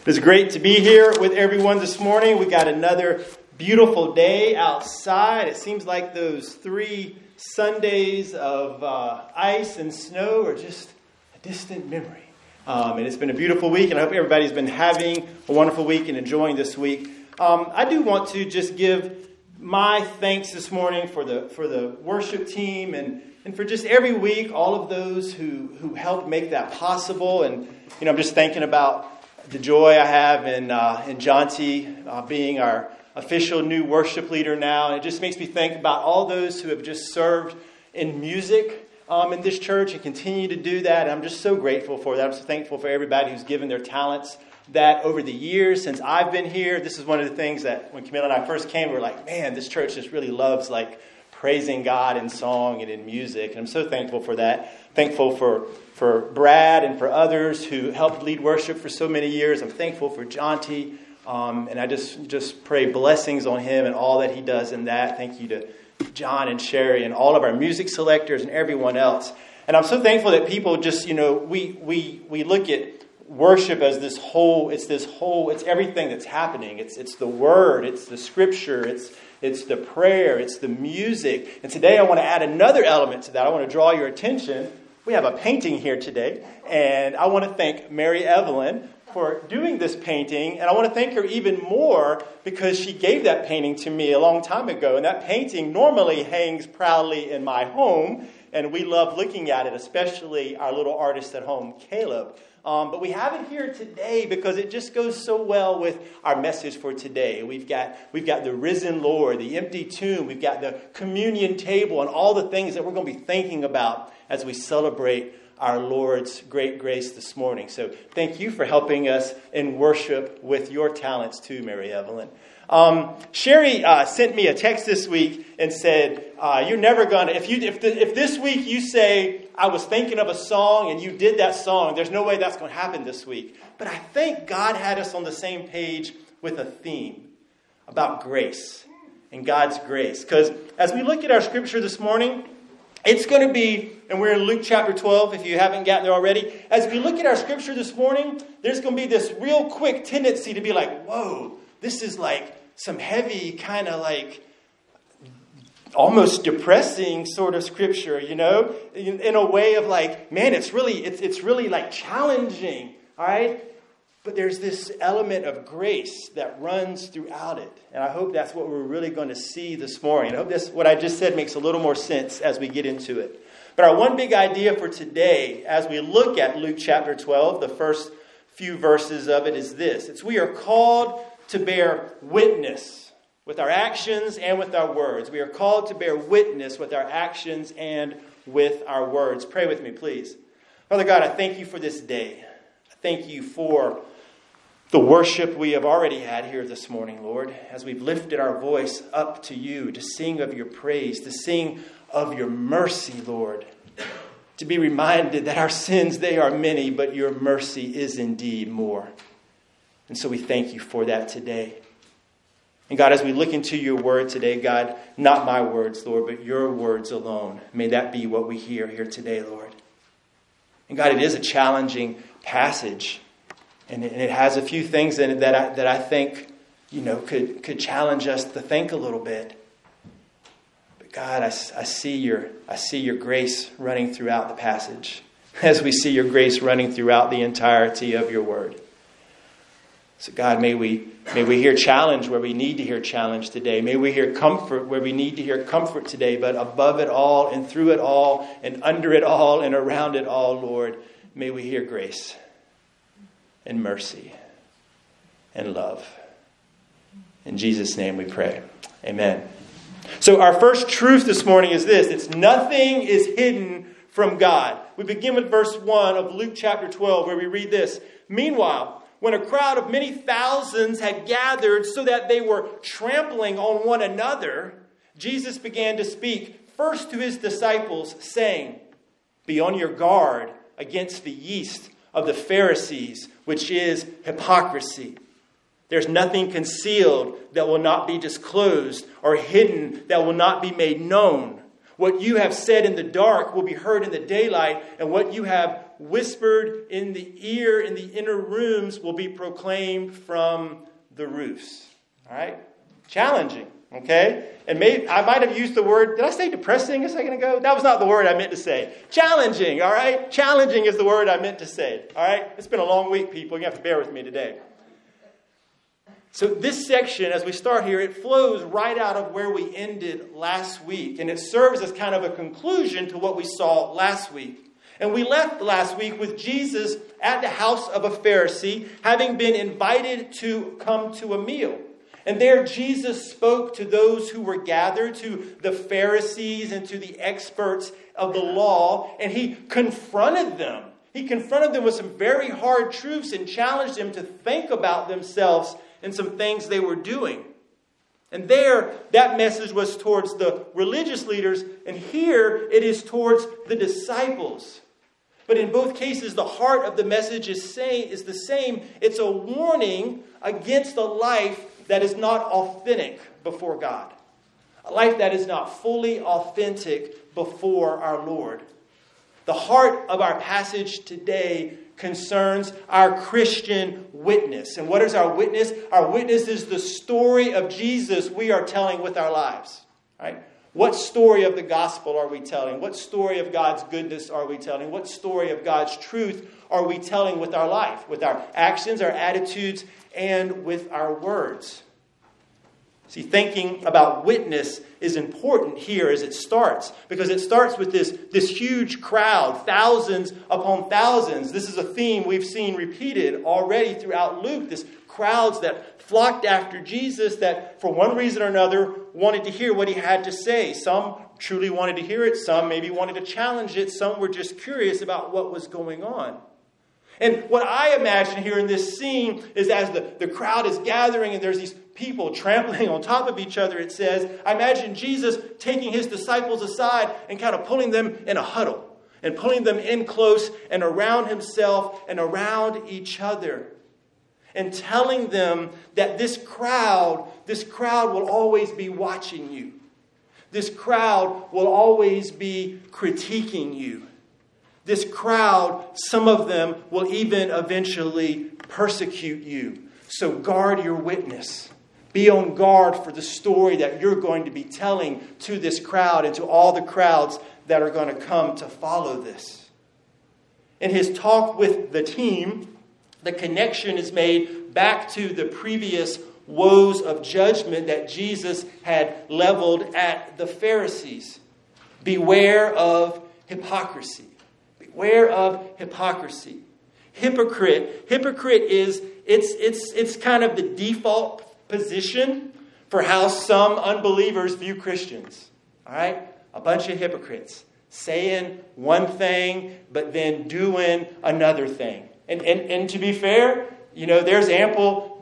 It's great to be here with everyone this morning. We got another beautiful day outside. It seems like those 3 Sundays of ice and snow are just a distant memory. And it's been a beautiful week, and I hope everybody's been having a wonderful week and enjoying this week. I do want to just give my thanks this morning for the worship team and for just every week, all of those who helped make that possible. And, I'm just thinking about the joy I have in Jonty being our official new worship leader now. And it just makes me think about all those who have just served in music in this church and continue to do that. And I'm just so grateful for that. I'm so thankful for everybody who's given their talents that over the years since I've been here. This is one of the things that when Camilla and I first came, we were like, man, this church just really loves praising God in song and in music. And I'm so thankful for that. Thankful for Brad and for others who helped lead worship for so many years. I'm thankful for Jonty. And I just pray blessings on him and all that he does in that. Thank you to John and Sherry and all of our music selectors and everyone else. And I'm so thankful that people just, we look at worship as it's everything that's happening. It's the word, it's the scripture, it's the prayer, it's the music. And today I want to add another element to that. I want to draw your attention. We have a painting here today, and I want to thank Mary Evelyn for doing this painting. And I want to thank her even more because she gave that painting to me a long time ago. And that painting normally hangs proudly in my home, and we love looking at it, especially our little artist at home, Caleb. But we have it here today because it just goes so well with our message for today. We've got the risen Lord, the empty tomb. We've got the communion table and all the things that we're going to be thinking about as we celebrate our Lord's great grace this morning. So thank you for helping us in worship with your talents too, Mary Evelyn. Sherry sent me a text this week and said, "You're never gonna if this week you say I was thinking of a song and you did that song, there's no way that's going to happen this week." But I think God had us on the same page with a theme about grace and God's grace, because as we look at our scripture this morning, it's going to be, and we're in Luke chapter 12, if you haven't gotten there already. As we look at our scripture this morning, there's going to be this real quick tendency to be like, whoa, this is like some heavy kind of almost depressing sort of scripture, in a way of man, it's really challenging, all right? But there's this element of grace that runs throughout it. And I hope that's what we're really going to see this morning. I hope what I just said makes a little more sense as we get into it. But our one big idea for today, as we look at Luke chapter 12, the first few verses of it is this. We are called to bear witness with our actions and with our words. We are called to bear witness with our actions and with our words. Pray with me, please. Father God, I thank you for this day. I thank you for the worship we have already had here this morning, Lord, as we've lifted our voice up to you to sing of your praise, to sing of your mercy, Lord, to be reminded that our sins, they are many, but your mercy is indeed more. And so we thank you for that today. And God, as we look into your word today, God, not my words, Lord, but your words alone, may that be what we hear here today, Lord. And God, it is a challenging passage. And it has a few things in it that I think, could challenge us to think a little bit. But God, I see your grace running throughout the passage, as we see your grace running throughout the entirety of your word. So God, may we hear challenge where we need to hear challenge today. May we hear comfort where we need to hear comfort today. But above it all and through it all and under it all and around it all, Lord, may we hear grace and mercy and love. In Jesus' name we pray. Amen. So our first truth this morning is this. It's nothing is hidden from God. We begin with verse 1 of Luke chapter 12 where we read this. Meanwhile, when a crowd of many thousands had gathered so that they were trampling on one another, Jesus began to speak first to his disciples, saying, "Be on your guard against the yeast of the Pharisees, which is hypocrisy. There's nothing concealed that will not be disclosed, or hidden that will not be made known. What you have said in the dark will be heard in the daylight, and what you have whispered in the ear in the inner rooms will be proclaimed from the roofs. All right? Challenging, okay? And maybe I might have used the word, did I say depressing a second ago? That was not the word I meant to say. Challenging, all right? Challenging is the word I meant to say, all right? It's been a long week, people. You have to bear with me today. So this section, as we start here, it flows right out of where we ended last week. And it serves as kind of a conclusion to what we saw last week. And we left last week with Jesus at the house of a Pharisee, having been invited to come to a meal. And there Jesus spoke to those who were gathered, to the Pharisees and to the experts of the law, and he confronted them. He confronted them with some very hard truths and challenged them to think about themselves and some things they were doing. And there, that message was towards the religious leaders, and here it is towards the disciples. But in both cases, the heart of the message is the same. It's a warning against a life that is not authentic before God. A life that is not fully authentic before our Lord. The heart of our passage today concerns our Christian witness. And what is our witness? Our witness is the story of Jesus we are telling with our lives. Right? What story of the gospel are we telling? What story of God's goodness are we telling? What story of God's truth are we telling with our life? With our actions, our attitudes, and with our words. See, thinking about witness is important here as it starts. Because it starts with this huge crowd, thousands upon thousands. This is a theme we've seen repeated already throughout Luke. This crowds that flocked after Jesus that for one reason or another wanted to hear what he had to say. Some truly wanted to hear it. Some maybe wanted to challenge it. Some were just curious about what was going on. And what I imagine here in this scene is as the crowd is gathering and there's these people trampling on top of each other, it says, I imagine Jesus taking his disciples aside and kind of pulling them in a huddle and pulling them in close and around himself and around each other and telling them that this crowd will always be watching you. This crowd will always be critiquing you. This crowd, some of them will even eventually persecute you. So guard your witness. Be on guard for the story that you're going to be telling to this crowd and to all the crowds that are going to come to follow this. In his talk with the team, the connection is made back to the previous woes of judgment that Jesus had leveled at the Pharisees. Beware of hypocrisy. Beware of hypocrisy. Hypocrite is it's kind of the default position for how some unbelievers view Christians. All right? A bunch of hypocrites saying one thing but then doing another thing. And to be fair, you know, there's ample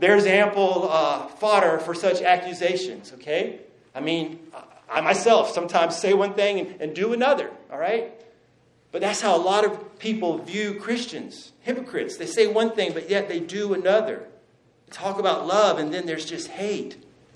fodder for such accusations, okay? I mean, I myself sometimes say one thing and do another, all right? But that's how a lot of people view Christians, hypocrites. They say one thing, but yet they do another. They talk about love, and then there's just hate.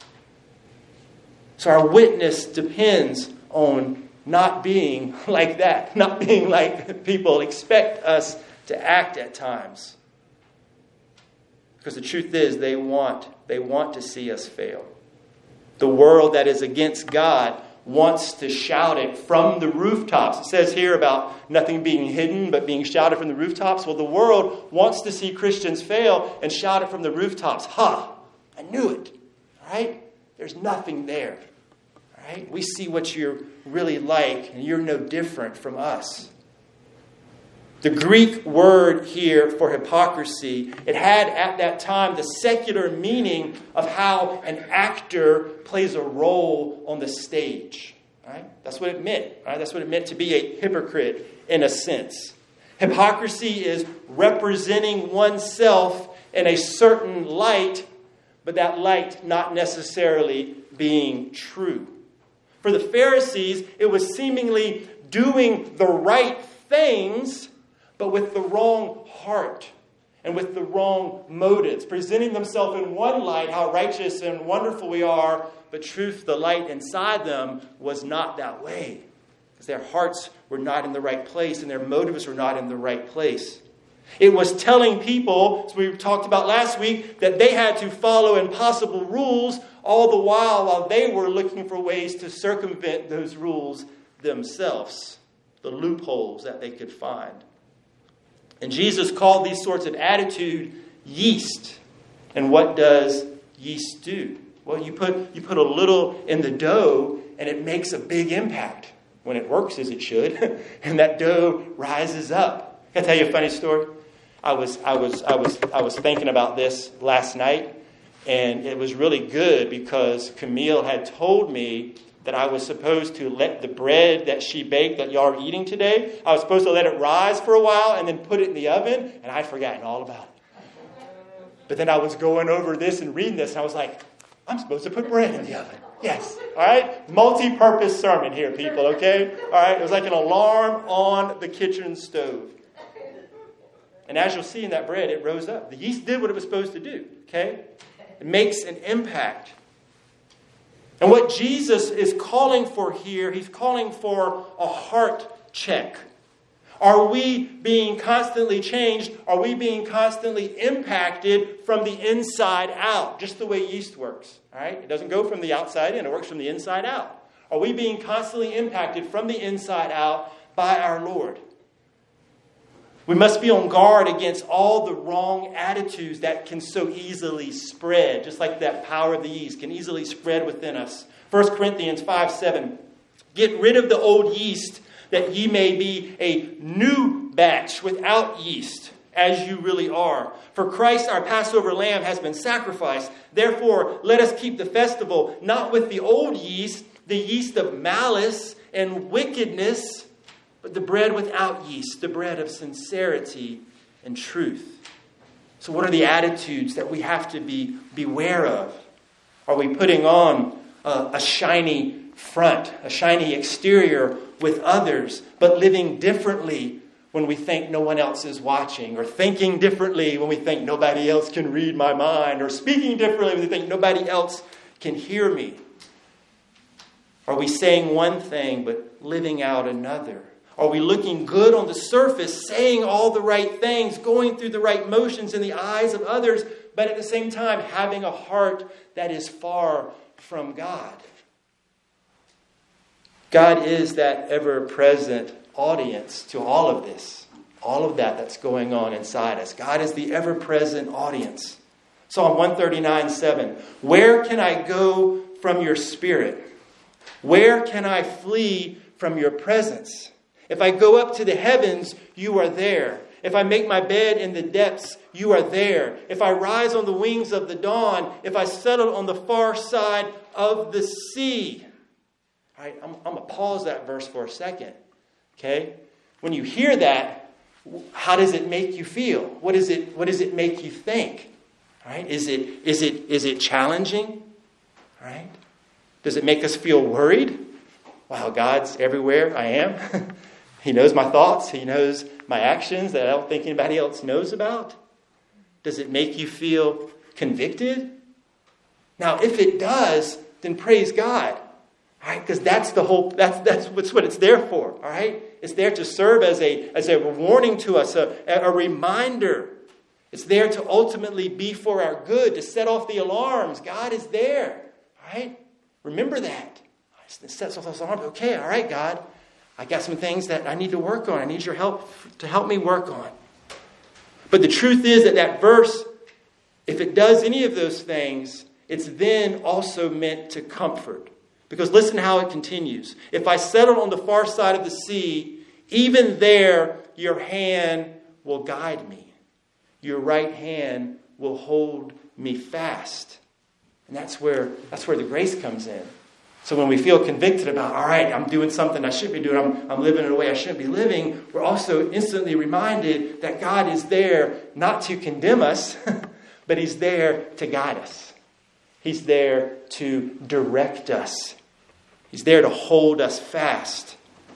So our witness depends on not being like that, not being like people expect us to act at times. Because the truth is, they want to see us fail. The world that is against God wants to shout it from the rooftops. It says here about nothing being hidden but being shouted from the rooftops. Well, the world wants to see Christians fail and shout it from the rooftops. Ha! I knew it. All right? There's nothing there. All right? We see what you're really like, and you're no different from us. The Greek word here for hypocrisy, it had at that time the secular meaning of how an actor plays a role on the stage. Right? That's what it meant. Right? That's what it meant to be a hypocrite in a sense. Hypocrisy is representing oneself in a certain light, but that light not necessarily being true. For the Pharisees, it was seemingly doing the right things, but with the wrong heart and with the wrong motives. Presenting themselves in one light, how righteous and wonderful we are, but truth, the light inside them, was not that way. because their hearts were not in the right place and their motives were not in the right place. It was telling people, as we talked about last week, that they had to follow impossible rules all the while they were looking for ways to circumvent those rules themselves, the loopholes that they could find. And Jesus called these sorts of attitude yeast. And what does yeast do? Well, you put a little in the dough and it makes a big impact when it works as it should, and that dough rises up. Can I tell you a funny story? I was thinking about this last night, and it was really good because Camille had told me that I was supposed to let the bread that she baked that y'all are eating today, I was supposed to let it rise for a while and then put it in the oven, and I'd forgotten all about it. But then I was going over this and reading this, and I was like, I'm supposed to put bread in the oven. Yes. All right? Multi-purpose sermon here, people, okay? All right? It was like an alarm on the kitchen stove. And as you'll see in that bread, it rose up. The yeast did what it was supposed to do, okay? It makes an impact. And what Jesus is calling for here, he's calling for a heart check. Are we being constantly changed? Are we being constantly impacted from the inside out? Just the way yeast works. All right? It doesn't go from the outside in. It works from the inside out. Are we being constantly impacted from the inside out by our Lord? We must be on guard against all the wrong attitudes that can so easily spread. Just like that power of the yeast can easily spread within us. 1 Corinthians 5:7. Get rid of the old yeast, that ye may be a new batch without yeast, as you really are. For Christ, our Passover lamb, has been sacrificed. Therefore, let us keep the festival, not with the old yeast, the yeast of malice and wickedness, but the bread without yeast, the bread of sincerity and truth. So what are the attitudes that we have to be beware of? Are we putting on a shiny front, a shiny exterior with others, but living differently when we think no one else is watching, or thinking differently when we think nobody else can read my mind, or speaking differently when we think nobody else can hear me? Are we saying one thing but living out another? Are we looking good on the surface, saying all the right things, going through the right motions in the eyes of others, but at the same time having a heart that is far from God? God is that ever-present audience to all of this, all of that's going on inside us. God is the ever-present audience. Psalm 139:7. Where can I go from your spirit? Where can I flee from your presence? If I go up to the heavens, you are there. If I make my bed in the depths, you are there. If I rise on the wings of the dawn, if I settle on the far side of the sea. All right, I'm going to pause that verse for a second. Okay? When you hear that, how does it make you feel? What does it make you think? All right? Is it challenging? All right? Does it make us feel worried? Wow, God's everywhere I am. He knows my thoughts. He knows my actions that I don't think anybody else knows about. Does it make you feel convicted? Now, if it does, then praise God. All right, because that's what it's there for. All right, it's there to serve as a warning to us, a reminder. It's there to ultimately be for our good, to set off the alarms. God is there. All right, remember that. It sets off those alarms. Okay, all right, God, I got some things that I need to work on. I need your help to help me work on. But the truth is that verse, if it does any of those things, it's then also meant to comfort. Because listen how it continues. If I settle on the far side of the sea, even there your hand will guide me. Your right hand will hold me fast. And that's where the grace comes in. So when we feel convicted about, all right, I'm doing something I shouldn't be doing, I'm living in a way I shouldn't be living, we're also instantly reminded that God is there not to condemn us, but He's there to guide us. He's there to direct us. He's there to hold us fast.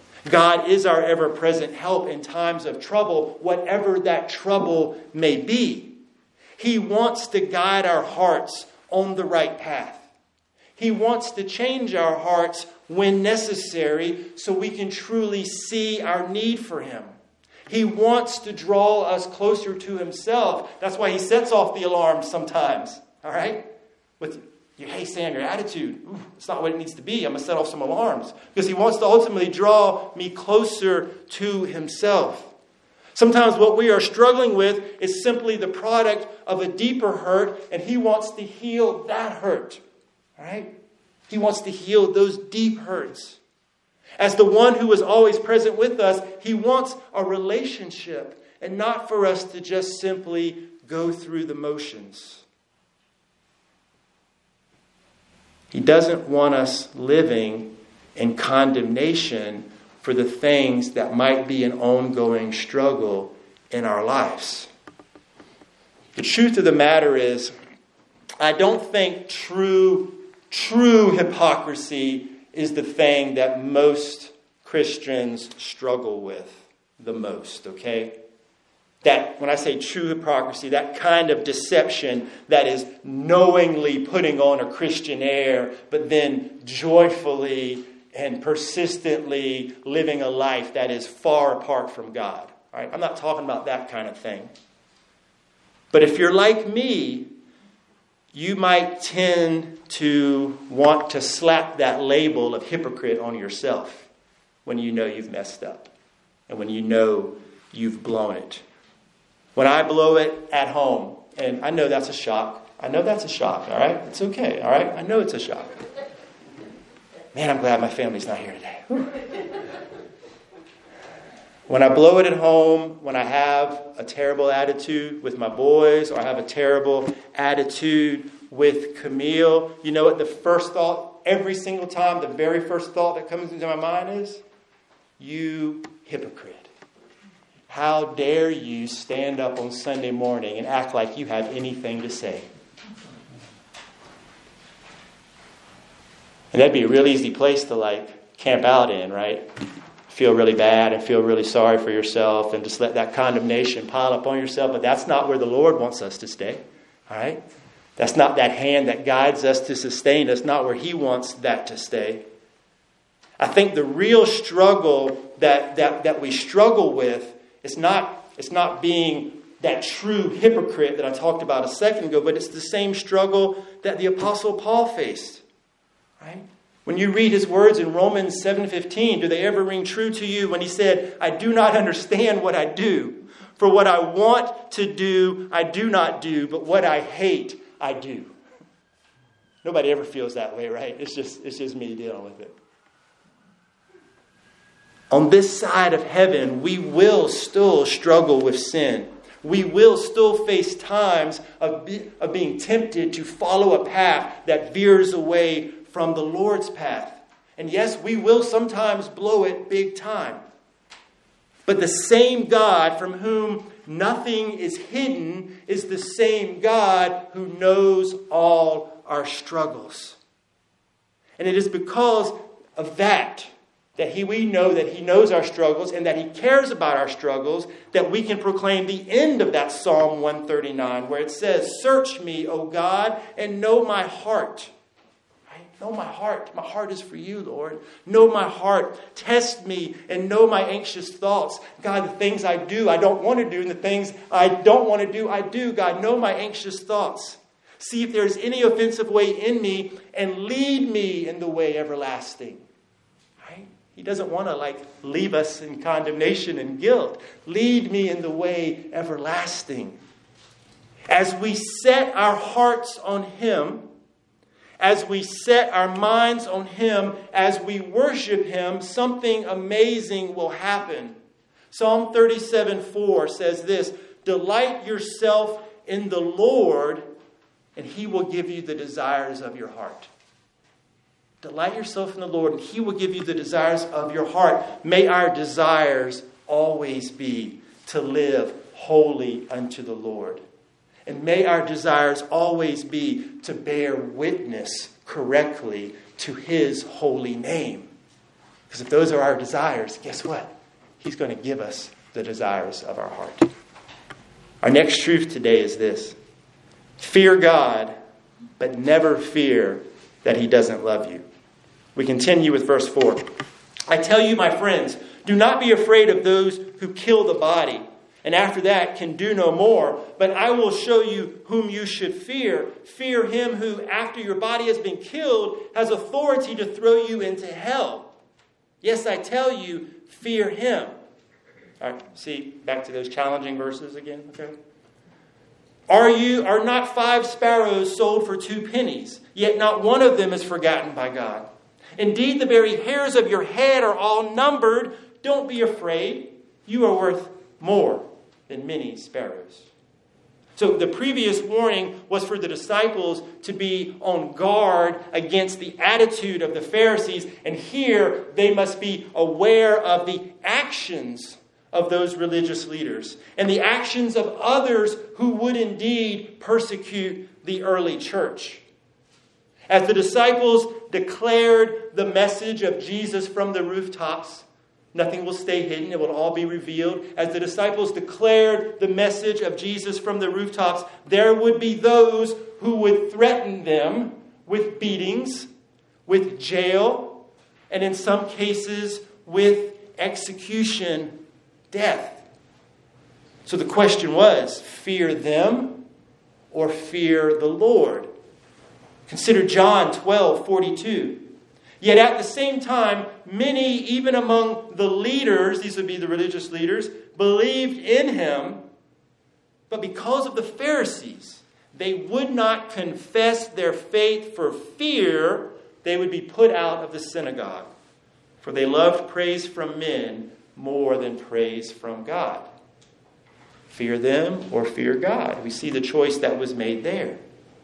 God is our ever-present help in times of trouble, whatever that trouble may be. He wants to guide our hearts on the right path. He wants to change our hearts when necessary so we can truly see our need for Him. He wants to draw us closer to Himself. That's why He sets off the alarms sometimes. All right? With hey, Sam, your attitude, it's not what it needs to be. I'm going to set off some alarms. Because He wants to ultimately draw me closer to Himself. Sometimes what we are struggling with is simply the product of a deeper hurt, and He wants to heal that hurt. All right? He wants to heal those deep hurts. As the one who is always present with us, He wants a relationship and not for us to just simply go through the motions. He doesn't want us living in condemnation for the things that might be an ongoing struggle in our lives. The truth of the matter is, I don't think true hypocrisy is the thing that most Christians struggle with the most, okay? That, when I say true hypocrisy, that kind of deception that is knowingly putting on a Christian air, but then joyfully and persistently living a life that is far apart from God. All right? I'm not talking about that kind of thing. But if you're like me, you might tend to want to slap that label of hypocrite on yourself when you know you've messed up and when you know you've blown it. When I blow it at home, and I know that's a shock. All right? It's okay, all right? I know it's a shock. Man, I'm glad my family's not here today. Whew. When I blow it at home, when I have a terrible attitude with my boys, or I have a terrible attitude with Camille, you know what the first thought, every single time, the very first thought that comes into my mind is, you hypocrite. How dare you stand up on Sunday morning and act like you have anything to say? And that'd be a real easy place to camp out in, right? Feel really bad and feel really sorry for yourself and just let that condemnation pile up on yourself. But that's not where the Lord wants us to stay. All right? That's not that hand that guides us to sustain us, not where He wants that to stay. I think the real struggle that we struggle with is not being that true hypocrite that I talked about a second ago, but it's the same struggle that the Apostle Paul faced. Right? When you read his words in Romans 7:15, do they ever ring true to you when he said, I do not understand what I do. For what I want to do, I do not do, but what I hate, I do. Nobody ever feels that way, right? It's just me dealing with it. On this side of heaven, we will still struggle with sin. We will still face times of being tempted to follow a path that veers away from the Lord's path. And yes, we will sometimes blow it big time. But the same God from whom nothing is hidden is the same God who knows all our struggles. And it is because of that we know that He knows our struggles and that He cares about our struggles, that we can proclaim the end of that Psalm 139, where it says, search me, O God, and know my heart. Right? Know my heart. My heart is for you, Lord. Know my heart. Test me and know my anxious thoughts. God, the things I do, I don't want to do, and the things I don't want to do, I do. God, know my anxious thoughts. See if there is any offensive way in me, and lead me in the way everlasting. He doesn't want to leave us in condemnation and guilt. Lead me in the way everlasting. As we set our hearts on Him, as we set our minds on Him, as we worship Him, something amazing will happen. Psalm 37:4 says this, delight yourself in the Lord, and He will give you the desires of your heart. Delight yourself in the Lord, and He will give you the desires of your heart. May our desires always be to live holy unto the Lord. And may our desires always be to bear witness correctly to His holy name. Because if those are our desires, guess what? He's going to give us the desires of our heart. Our next truth today is this. Fear God, but never fear that he doesn't love you. We continue with verse 4. I tell you, my friends, do not be afraid of those who kill the body, and after that can do no more. But I will show you whom you should fear. Fear him who, after your body has been killed, has authority to throw you into hell. Yes, I tell you, fear him. All right, see, back to those challenging verses again, okay? Are not 5 sparrows sold for 2 pennies, yet not one of them is forgotten by God? Indeed, the very hairs of your head are all numbered. Don't be afraid. You are worth more than many sparrows. So the previous warning was for the disciples to be on guard against the attitude of the Pharisees. And here they must be aware of the actions of those religious leaders and the actions of others who would indeed persecute the early church. As the disciples declared the message of Jesus from the rooftops, nothing will stay hidden. It will all be revealed. As the disciples declared the message of Jesus from the rooftops, there would be those who would threaten them with beatings, with jail, and in some cases with execution, death. So the question was, fear them or fear the Lord? Consider John 12:42. Yet at the same time, many, even among the leaders, these would be the religious leaders, believed in him. But because of the Pharisees, they would not confess their faith for fear they would be put out of the synagogue. For they loved praise from men more than praise from God. Fear them or fear God. We see the choice that was made there.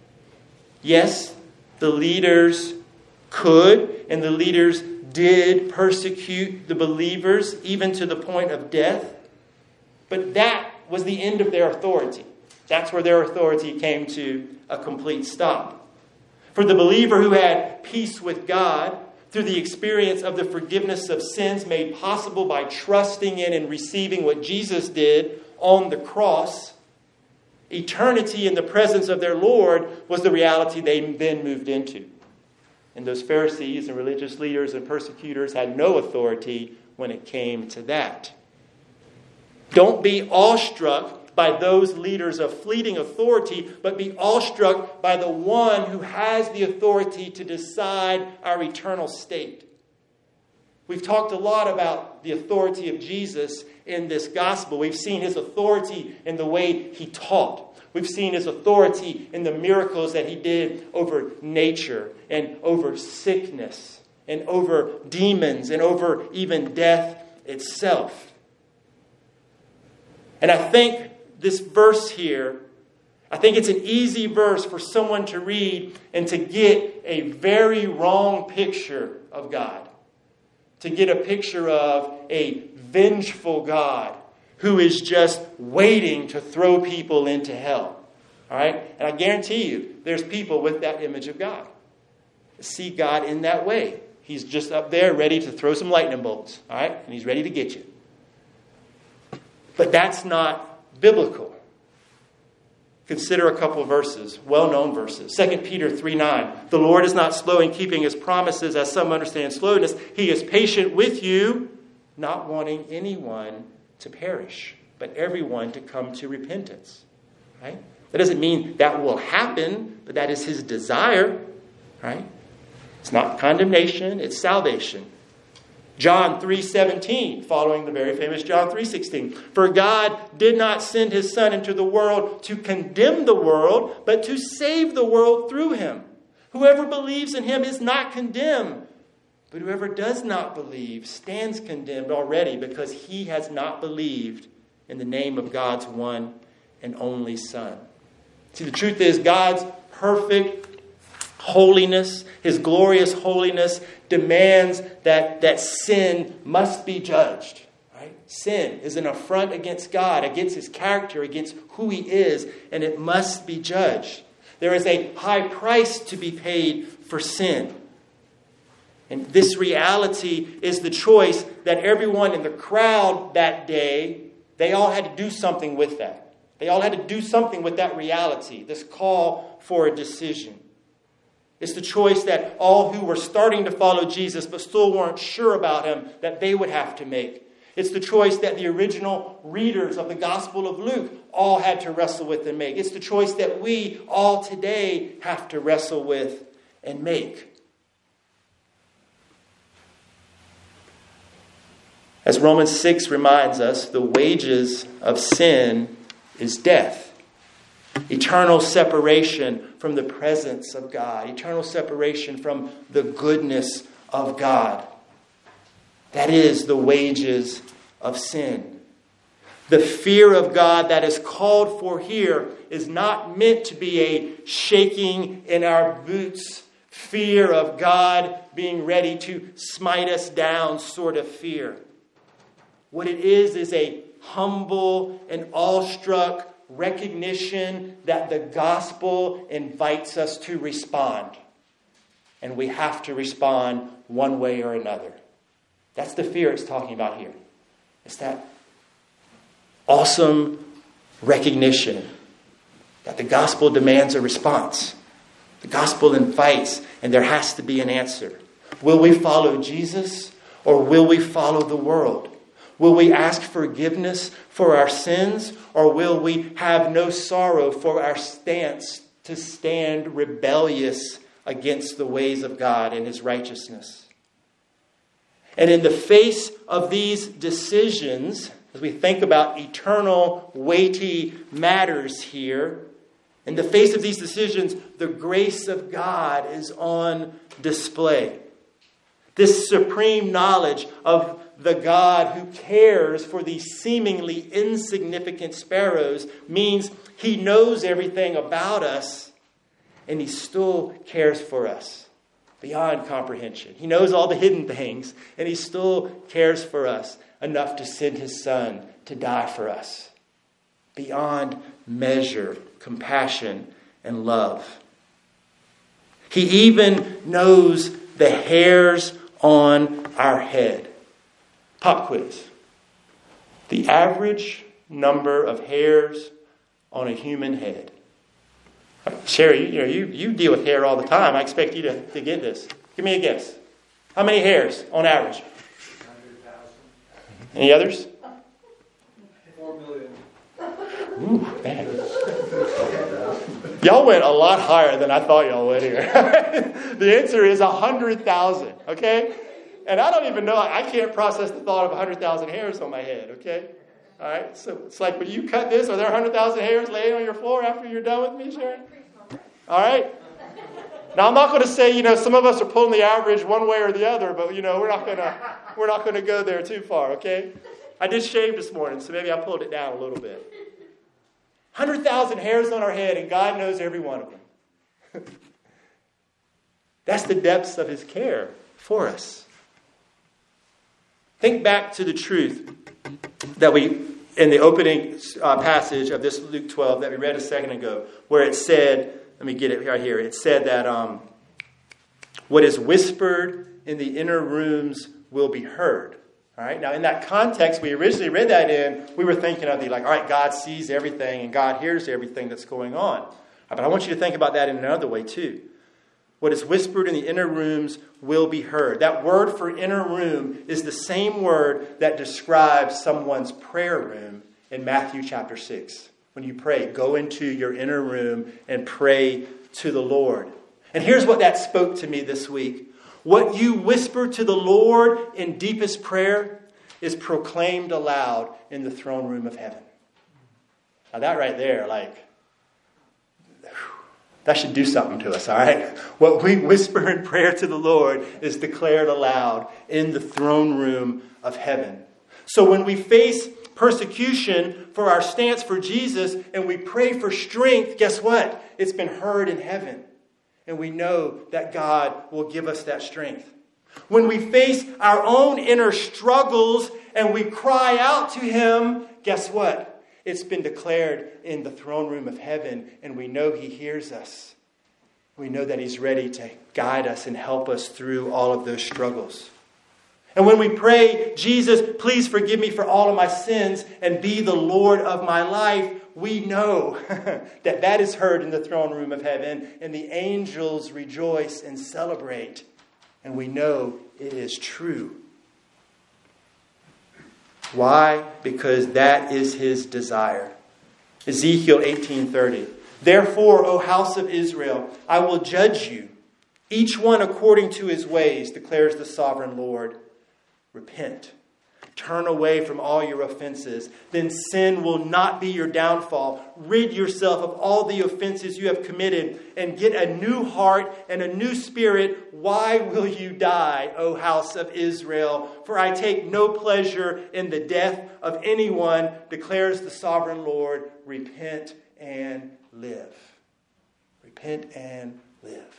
Yes, the leaders could and the leaders did persecute the believers even to the point of death. But that was the end of their authority. That's where their authority came to a complete stop. For the believer who had peace with God through the experience of the forgiveness of sins made possible by trusting in and receiving what Jesus did on the cross, eternity in the presence of their Lord was the reality they then moved into. And those Pharisees and religious leaders and persecutors had no authority when it came to that. Don't be awestruck by those leaders of fleeting authority, but be awestruck by the one who has the authority to decide our eternal state. We've talked a lot about the authority of Jesus in this gospel. We've seen his authority in the way he taught. We've seen his authority in the miracles that he did over nature and over sickness and over demons and over even death itself. And I think this verse here, I think it's an easy verse for someone to read and to get a very wrong picture of God. To get a picture of a vengeful God who is just waiting to throw people into hell. All right? And I guarantee you, there's people with that image of God. See God in that way. He's just up there ready to throw some lightning bolts. All right? And he's ready to get you. But that's not biblical. Consider a couple of verses, well-known verses. 2 Peter 3:9. The Lord is not slow in keeping his promises, as some understand slowness. He is patient with you, not wanting anyone to perish, but everyone to come to repentance. Right? That doesn't mean that will happen, but that is his desire. Right? It's not condemnation, it's salvation. John 3:17, following the very famous John 3:16. For God did not send his Son into the world to condemn the world, but to save the world through him. Whoever believes in him is not condemned, but whoever does not believe stands condemned already because he has not believed in the name of God's one and only Son. See, the truth is God's perfect holiness, his glorious holiness, demands that sin must be judged. Right? Sin is an affront against God, against his character, against who he is, and it must be judged. There is a high price to be paid for sin. And this reality is the choice that everyone in the crowd that day, they all had to do something with that. They all had to do something with that reality, this call for a decision. It's the choice that all who were starting to follow Jesus but still weren't sure about him, that they would have to make. It's the choice that the original readers of the Gospel of Luke all had to wrestle with and make. It's the choice that we all today have to wrestle with and make. As Romans 6 reminds us, the wages of sin is death. Eternal separation from the presence of God. Eternal separation from the goodness of God. That is the wages of sin. The fear of God that is called for here is not meant to be a shaking in our boots, fear of God being ready to smite us down sort of fear. What it is a humble and awestruck recognition that the gospel invites us to respond. And we have to respond one way or another. That's the fear it's talking about here. It's that awesome recognition that the gospel demands a response. The gospel invites, and there has to be an answer. Will we follow Jesus or will we follow the world? Will we ask forgiveness for our sins, or will we have no sorrow for our stance to stand rebellious against the ways of God and his righteousness? And in the face of these decisions, as we think about eternal, weighty matters here, in the face of these decisions, the grace of God is on display. This supreme knowledge of the God who cares for these seemingly insignificant sparrows means he knows everything about us, and he still cares for us beyond comprehension. He knows all the hidden things, and he still cares for us enough to send his Son to die for us. Beyond measure, compassion, and love. He even knows the hairs on our head. Pop quiz. The average number of hairs on a human head. Sherry, you deal with hair all the time. I expect you to get this. Give me a guess. How many hairs on average? 100,000. Any others? 4 million. Ooh, man. Y'all went a lot higher than I thought y'all would here. The answer is 100,000. Okay? And I don't even know, I can't process the thought of 100,000 hairs on my head, okay? All right, so it's like when you cut this, are there 100,000 hairs laying on your floor after you're done with me, Sharon? All right? Now, I'm not going to say, some of us are pulling the average one way or the other, but, we're not going to go there too far, okay? I did shave this morning, so maybe I pulled it down a little bit. 100,000 hairs on our head, and God knows every one of them. That's the depths of his care for us. Think back to the truth that in the opening passage of this Luke 12 that we read a second ago, where it said, let me get it right here. It said that what is whispered in the inner rooms will be heard. All right. Now, in that context, we originally read that we were thinking of all right, God sees everything and God hears everything that's going on. But I want you to think about that in another way too. What is whispered in the inner rooms will be heard. That word for inner room is the same word that describes someone's prayer room in Matthew chapter 6. When you pray, go into your inner room and pray to the Lord. And here's what that spoke to me this week. What you whisper to the Lord in deepest prayer is proclaimed aloud in the throne room of heaven. Now that right there, that should do something to us, all right? What we whisper in prayer to the Lord is declared aloud in the throne room of heaven. So when we face persecution for our stance for Jesus and we pray for strength, guess what? It's been heard in heaven. And we know that God will give us that strength. When we face our own inner struggles and we cry out to him, guess what? It's been declared in the throne room of heaven, and we know he hears us. We know that he's ready to guide us and help us through all of those struggles. And when we pray, Jesus, please forgive me for all of my sins and be the Lord of my life, we know that that is heard in the throne room of heaven, and the angels rejoice and celebrate. And we know it is true. Why? Because that is his desire. Ezekiel 18:30. Therefore, O house of Israel, I will judge you, each one according to his ways, declares the sovereign Lord. Repent. Turn away from all your offenses. Then sin will not be your downfall. Rid yourself of all the offenses you have committed and get a new heart and a new spirit. Why will you die, O house of Israel? For I take no pleasure in the death of anyone, declares the sovereign Lord. Repent and live. Repent and live.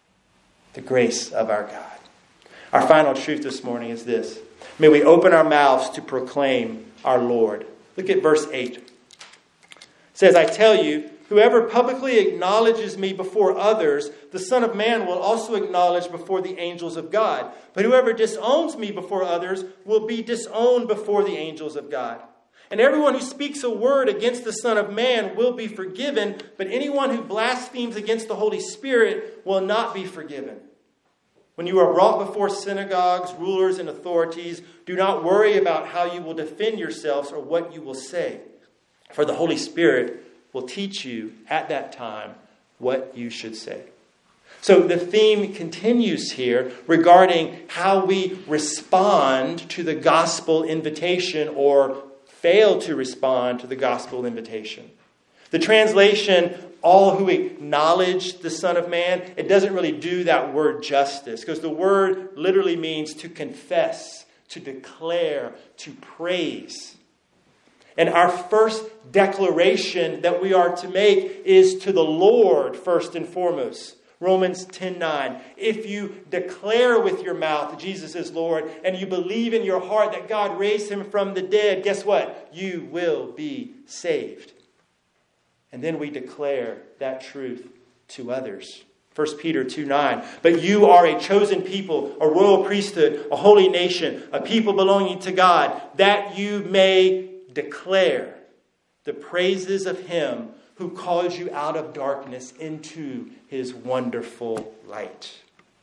The grace of our God. Our final truth this morning is this. May we open our mouths to proclaim our Lord. Look at verse 8. It says, I tell you, whoever publicly acknowledges me before others, the Son of Man will also acknowledge before the angels of God. But whoever disowns me before others will be disowned before the angels of God. And everyone who speaks a word against the Son of Man will be forgiven, but anyone who blasphemes against the Holy Spirit will not be forgiven. When you are brought before synagogues, rulers, and authorities, do not worry about how you will defend yourselves or what you will say. For the Holy Spirit will teach you at that time what you should say. So the theme continues here regarding how we respond to the gospel invitation or fail to respond to the gospel invitation. The translation, all who acknowledge the Son of Man, it doesn't really do that word justice, because the word literally means to confess, to declare, to praise. And our first declaration that we are to make is to the Lord first and foremost. Romans 10:9. If you declare with your mouth Jesus is Lord and you believe in your heart that God raised him from the dead, guess what? You will be saved. And then we declare that truth to others. 1 Peter 2:9. But you are a chosen people, a royal priesthood, a holy nation, a people belonging to God, that you may declare the praises of him who calls you out of darkness into his wonderful light.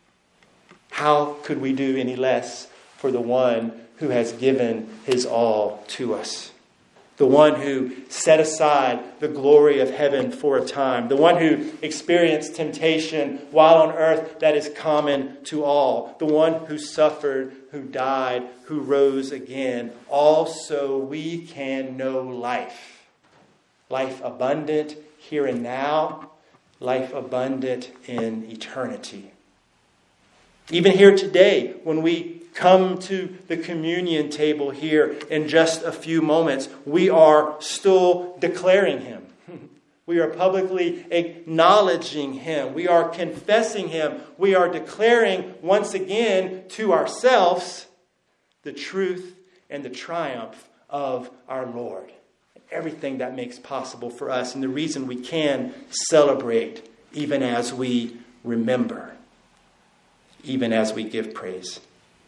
How could we do any less for the one who has given his all to us? The one who set aside the glory of heaven for a time. The one who experienced temptation while on earth that is common to all. The one who suffered, who died, who rose again. All so we can know life. Life abundant here and now. Life abundant in eternity. Even here today, when we come to the communion table here in just a few moments, we are still declaring him. We are publicly acknowledging him. We are confessing him. We are declaring once again to ourselves the truth and the triumph of our Lord. Everything that makes possible for us, and the reason we can celebrate even as we remember, even as we give praise.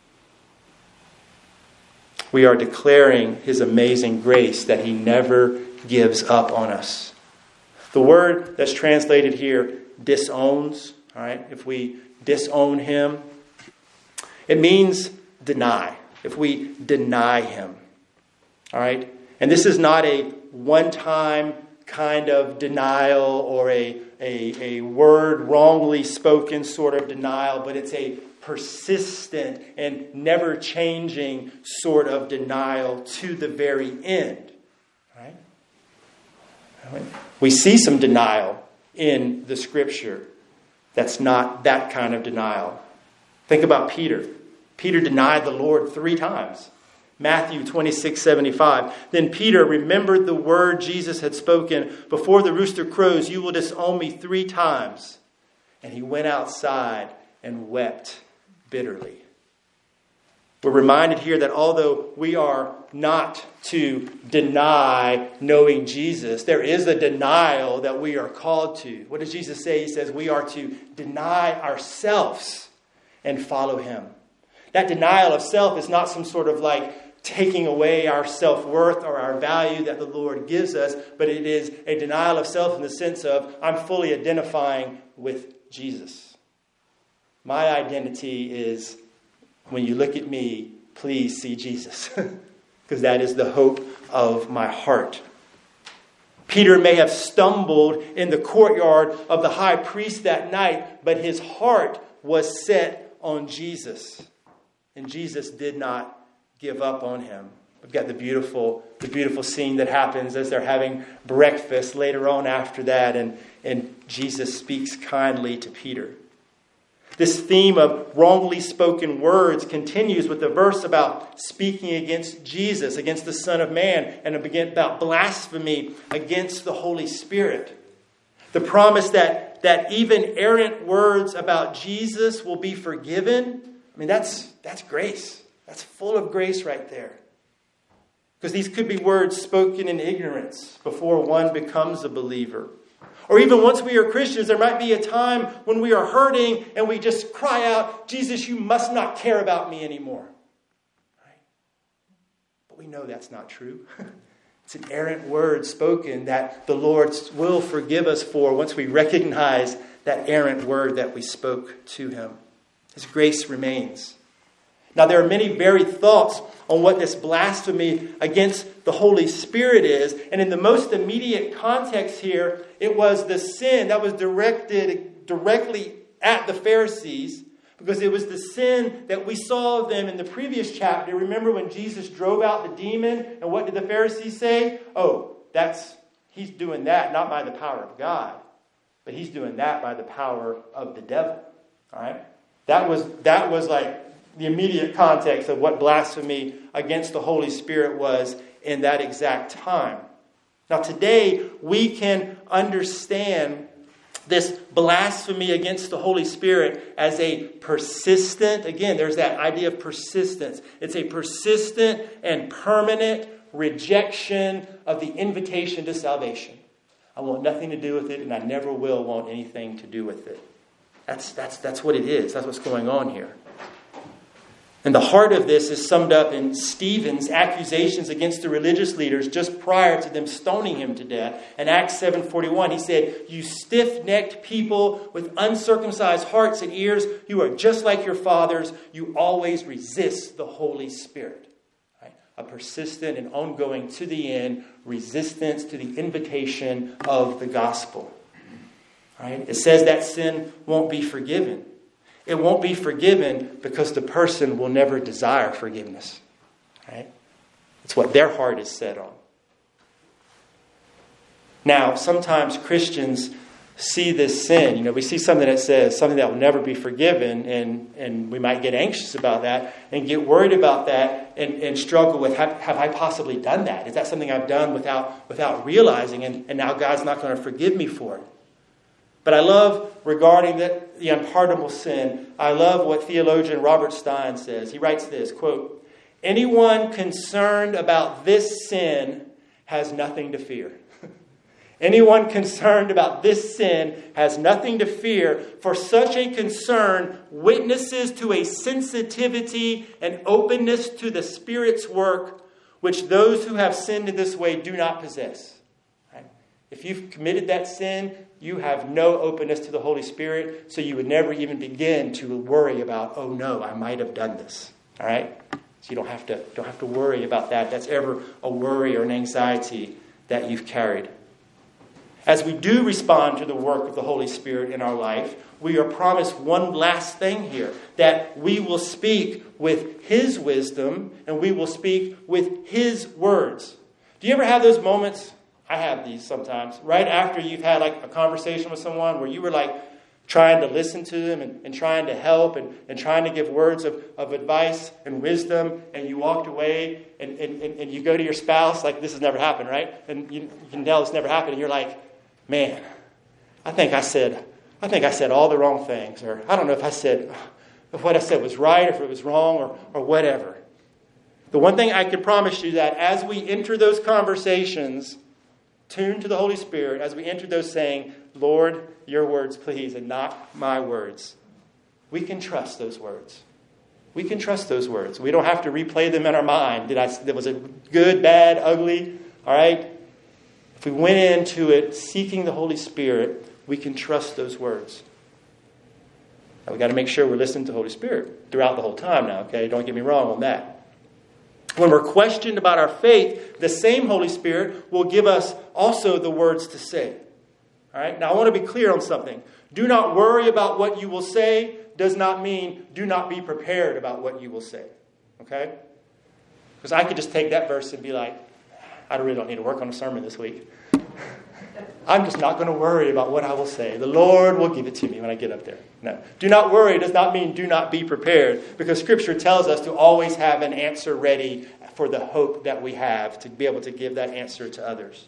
We are declaring his amazing grace that he never gives up on us. The word that's translated here, disowns, all right? If we disown him, it means deny. If we deny him, all right? And this is not a one-time kind of denial or a word wrongly spoken sort of denial, but it's a persistent and never changing sort of denial to the very end. Right? We see some denial in the scripture that's not that kind of denial. Think about Peter. Peter denied the Lord 3 times. Matthew 26:75. Then Peter remembered the word Jesus had spoken, before the rooster crows, you will disown me 3 times. And he went outside and wept bitterly. We're reminded here that although we are not to deny knowing Jesus, there is a denial that we are called to. What does Jesus say? He says we are to deny ourselves and follow him. That denial of self is not some sort of like taking away our self-worth or our value that the Lord gives us, but it is a denial of self in the sense of I'm fully identifying with Jesus. My identity is, when you look at me, please see Jesus, because that is the hope of my heart. Peter may have stumbled in the courtyard of the high priest that night, but his heart was set on Jesus. And Jesus did not give up on him. We've got the beautiful scene that happens as they're having breakfast later on after that, and Jesus speaks kindly to Peter. This theme of wrongly spoken words continues with the verse about speaking against Jesus, against the Son of Man, and about blasphemy against the Holy Spirit. The promise that even errant words about Jesus will be forgiven. I mean, that's grace. That's full of grace right there. Because these could be words spoken in ignorance before one becomes a believer. Or even once we are Christians, there might be a time when we are hurting and we just cry out, Jesus, you must not care about me anymore. Right? But we know that's not true. It's an errant word spoken that the Lord will forgive us for once we recognize that errant word that we spoke to him. His grace remains. Now, there are many varied thoughts on what this blasphemy against the Holy Spirit is. And in the most immediate context here, it was the sin that was directed directly at the Pharisees, because it was the sin that we saw of them in the previous chapter. Remember when Jesus drove out the demon, and what did the Pharisees say? Oh, he's doing that not by the power of God, but he's doing that by the power of the devil. All right? That was like the immediate context of what blasphemy against the Holy Spirit was in that exact time. Now today, we can understand this blasphemy against the Holy Spirit as a persistent, again, there's that idea of persistence. It's a persistent and permanent rejection of the invitation to salvation. I want nothing to do with it, and I never will want anything to do with it. That's what it is. That's what's going on here. And the heart of this is summed up in Stephen's accusations against the religious leaders just prior to them stoning him to death. In Acts 7:41, he said, "You stiff-necked people with uncircumcised hearts and ears, you are just like your fathers. You always resist the Holy Spirit." Right? A persistent and ongoing to the end resistance to the invitation of the gospel. Right? It says that sin won't be forgiven. It won't be forgiven because the person will never desire forgiveness. Right? It's what their heart is set on. Now, sometimes Christians see this sin. We see something that says something that will never be forgiven, and we might get anxious about that and get worried about that and struggle with, have I possibly done that? Is that something I've done without realizing, and now God's not going to forgive me for it? But I love, regarding the unpardonable sin, I love what theologian Robert Stein says. He writes this, quote, "Anyone concerned about this sin has nothing to fear." Anyone concerned about this sin has nothing to fear, for such a concern witnesses to a sensitivity and openness to the Spirit's work, which those who have sinned in this way do not possess. Right? If you've committed that sin, you have no openness to the Holy Spirit, so you would never even begin to worry about, oh no, I might have done this. All right? So you don't have to worry about that. That's ever a worry or an anxiety that you've carried. As we do respond to the work of the Holy Spirit in our life, we are promised one last thing here, that we will speak with His wisdom and we will speak with His words. Do you ever have those moments? I have these sometimes, right after you've had like a conversation with someone where you were like trying to listen to them and trying to help and trying to give words of advice and wisdom, and you walked away and you go to your spouse, like this has never happened, right? And you can tell it's never happened, and you're like, man, I think I said all the wrong things, or I don't know if what I said was right, or if it was wrong, or whatever. The one thing I can promise you that as we enter those conversations, tuned to the Holy Spirit, as we enter those saying, Lord, your words please, and not my words, we can trust those words. We can trust those words. We don't have to replay them in our mind. Was it good, bad, ugly? All right? If we went into it seeking the Holy Spirit, we can trust those words. Now, we've got to make sure we're listening to the Holy Spirit throughout the whole time now, okay? Don't get me wrong on that. When we're questioned about our faith, the same Holy Spirit will give us also the words to say. All right? Now, I want to be clear on something. Do not worry about what you will say does not mean do not be prepared about what you will say. Okay? Because I could just take that verse and be like, I really don't need to work on a sermon this week. I'm just not going to worry about what I will say. The Lord will give it to me when I get up there. No. Do not worry does not mean do not be prepared, because Scripture tells us to always have an answer ready for the hope that we have to be able to give that answer to others.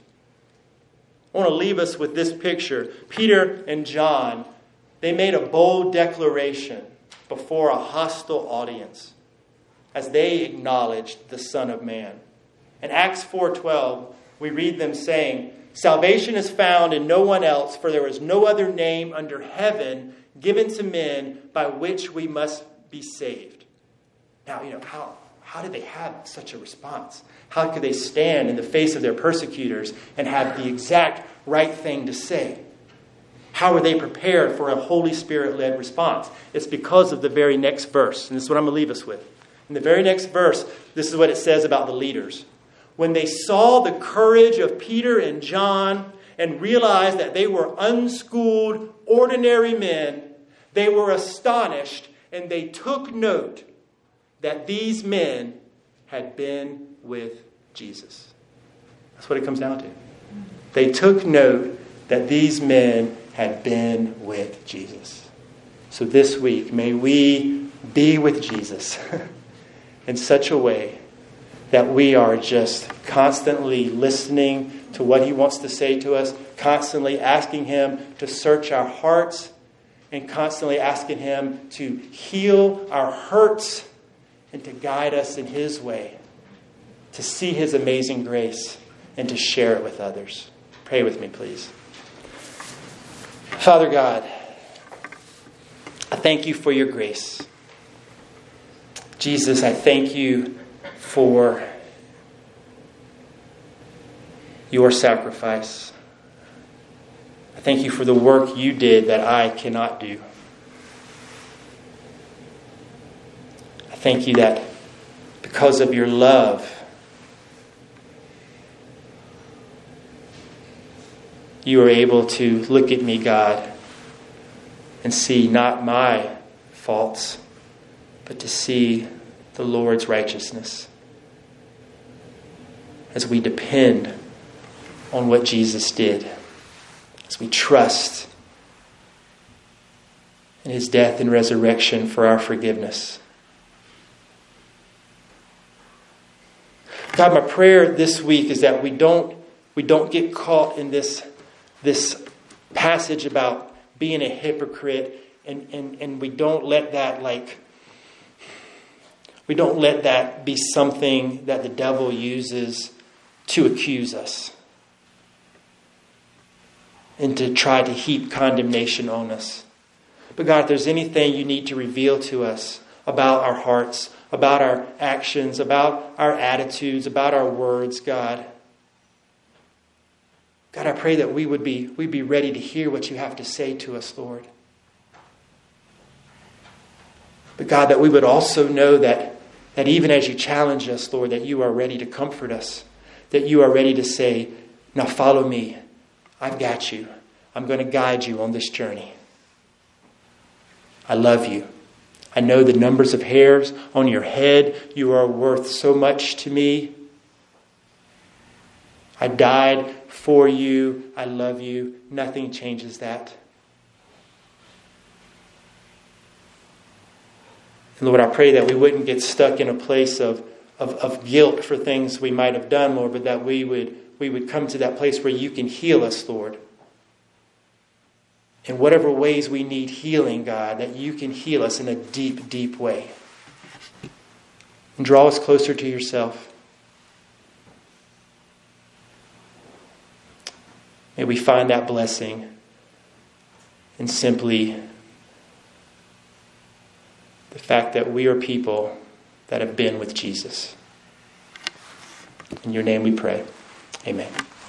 I want to leave us with this picture. Peter and John, they made a bold declaration before a hostile audience as they acknowledged the Son of Man. In Acts 4:12, we read them saying, "Salvation is found in no one else, for there is no other name under heaven given to men by which we must be saved." Now, how did they have such a response? How could they stand in the face of their persecutors and have the exact right thing to say? How were they prepared for a Holy Spirit-led response? It's because of the very next verse. And this is what I'm going to leave us with. In the very next verse, this is what it says about the leaders. When they saw the courage of Peter and John and realized that they were unschooled, ordinary men, they were astonished and they took note that these men had been with Jesus. That's what it comes down to. They took note that these men had been with Jesus. So this week, may we be with Jesus in such a way that we are just constantly listening to what He wants to say to us, constantly asking Him to search our hearts, and constantly asking Him to heal our hurts and to guide us in His way, to see His amazing grace and to share it with others. Pray with me, please. Father God, I thank You for Your grace. Jesus, I thank You for Your sacrifice. I thank You for the work You did that I cannot do. I thank You that because of Your love, You are able to look at me, God, and see not my faults, but to see the Lord's righteousness as we depend on what Jesus did, as we trust in His death and resurrection for our forgiveness. God, my prayer this week is that we don't get caught in this passage about being a hypocrite, and we don't let that be something that the devil uses to accuse us and to try to heap condemnation on us. But God, if there's anything You need to reveal to us about our hearts, about our actions, about our attitudes, about our words, God, I pray that we'd be ready to hear what You have to say to us, Lord. But God, that we would also know that even as You challenge us, Lord, that You are ready to comfort us, that You are ready to say, now follow me. I've got you. I'm going to guide you on this journey. I love you. I know the numbers of hairs on your head. You are worth so much to me. I died for you. I love you. Nothing changes that. And Lord, I pray that we wouldn't get stuck in a place of guilt for things we might have done, Lord, but that we would come to that place where You can heal us, Lord. In whatever ways we need healing, God, that You can heal us in a deep, deep way. And draw us closer to Yourself. May we find that blessing in simply the fact that we are people that have been with Jesus. In your name we pray. Amen.